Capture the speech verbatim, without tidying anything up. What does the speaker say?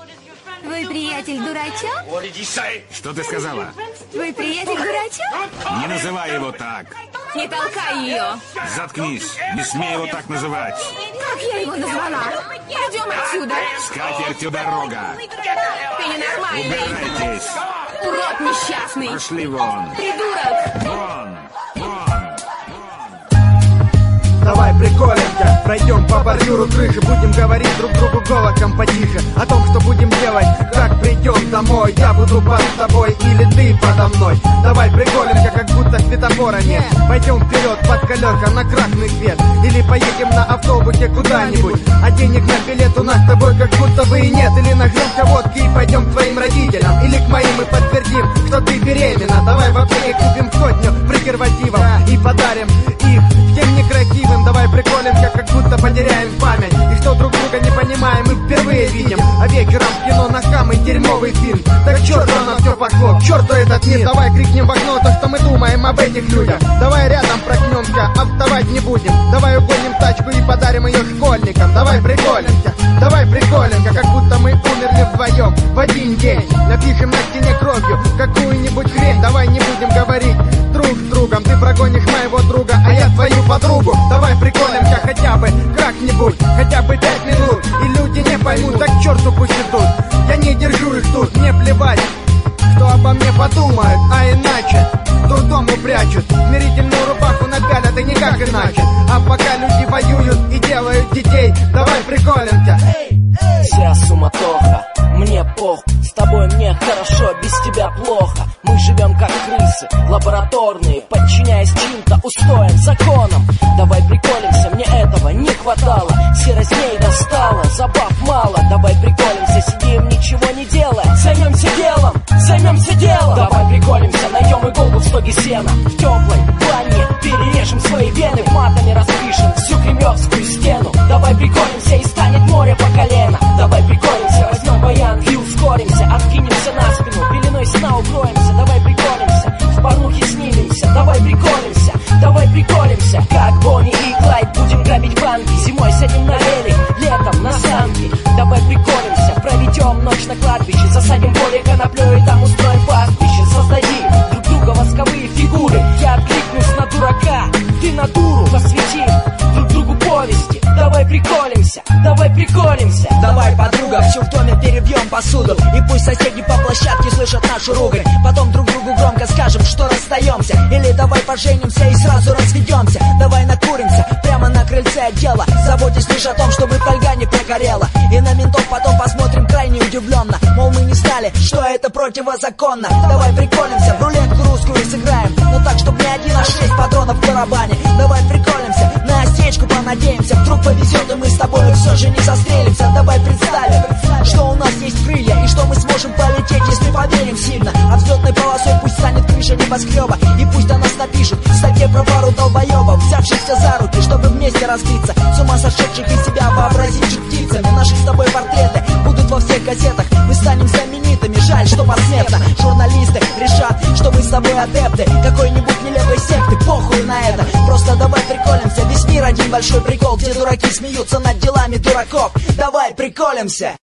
Твой приятель дурачок? Что ты сказала? Твой приятель дурачок? Не называй его так. Не толкай ее. Заткнись, не смей его так называть. Как я его назвала? Пойдем отсюда. С катертью дорога. Ты ненормальный. Убирайтесь. Урод несчастный. Пошли вон. Придурок. Вон. Вон. Давай приколимся, пройдем по бордюру крыши. Будем говорить друг другу голосом потише о том, что будем делать, как придем домой. Я буду под тобой или ты подо мной. Давай приколимся, как будто светофора нет. Пойдем вперед под колеса на красный свет. Или поедем на автобусе куда-нибудь, а денег на билет у нас с тобой как будто бы и нет. Или нагремся водки и пойдем к твоим родителям. Или к моим и подтвердим, что ты беременна. Давай в аптеке купим сотню презервативов и подарим их всем некрасивым. Давай приколимся, как будто потеряем память, и что друг друга не понимаем и впервые видим. А вечером в кино на самый дерьмовый фильм. Так к черту на все пошло, к черту этот мир. Давай крикнем в окно то, что мы думаем об этих людях. Давай рядом проснемся, а вставать не будем. Давай угоним тачку и подарим ее школьникам. Давай приколимся, давай приколимся, как будто мы умерли вдвоем в один день. Напишем на стене кровью какую-нибудь хрень. Давай не будем говорить друг с другом. Ты прогонишь моего друга, а я твою подругу. Давай приколимся хотя бы как-нибудь, хотя бы пять минут. И люди не поймут, так к черту пусть идут. Я не держу их тут, мне плевать, что обо мне подумают, а иначе дурдому прячут. Смирительную рубаху напялят и никак иначе. А пока люди воюют и делают детей, давай приколимся. Вся суматоха, мне похуй. С тобой мне хорошо, без тебя плохо. Мы живем как крысы, лабораторные, подчиняясь чьим-то устоям, законам. Давай приколимся, мне этого не хватало. Серость ней достала, забав мало. Давай приколимся, сидим, ничего не делая. Займемся делом, займемся делом. Давай приколимся, найдем иголку в стоге сена. В теплой бане перережем свои вены, матами распишем всю кремлевскую стену. Давай приколимся, и станет море по колено. Давай приколимся, возьмем баян и ускоримся. Откинемся на спину, пеленой сна укроемся. Давай приколимся, в порнухе снимемся. Давай приколимся, давай приколимся. Как Бонни и Клайд будем грабить банки. Зимой сядем на велик, летом на санки. Давай приколимся, проведем ночь на кладбище. Засадим поле коноплёй и там устроим пастбище. Создадим друг друга восковые фигуры. Я откликнусь на дурака, ты на дуру. Посвятим друг другу повести. Давай приколимся, давай приколимся. Давай, подруга, всю в доме перебьем посуду. И пусть соседи по площадке слышат нашу ругань. Потом друг другу громко скажем, что расстаемся. Или давай поженимся и сразу разведемся. Давай накуримся прямо на крыльце отдела, заботясь лишь о том, чтобы фольга не прогорела. И на ментов потом посмотрим крайне удивленно. Мол, мы не знали, что это противозаконно. Давай приколимся, в рулетку русскую сыграем, но так, чтобы не один, а шесть патронов в барабане. Давай приколимся, на осечку понадеемся. Вдруг повезет, и мы с тобой все же не застрелимся. Давай представим, что у нас есть крылья, и что мы сможем полететь, если поверим сильно. А взлетной полосой пусть станет крыша небоскреба. И пусть о нас напишут в статье про пару долбоебов, взявшихся за руки, чтобы вместе разбиться. С ума сошедших из себя вообразивших птицами. Наши с тобой портреты будут во всех газетах. Мы станем знаменитыми, жаль, что посмертно. Журналисты решат, что мы с тобой адепты какой-нибудь нелепой секты. Похуй на это, просто давай приколимся. Весь мир один большой прикол, где дураки смеются над делами дураков. Давай приколимся.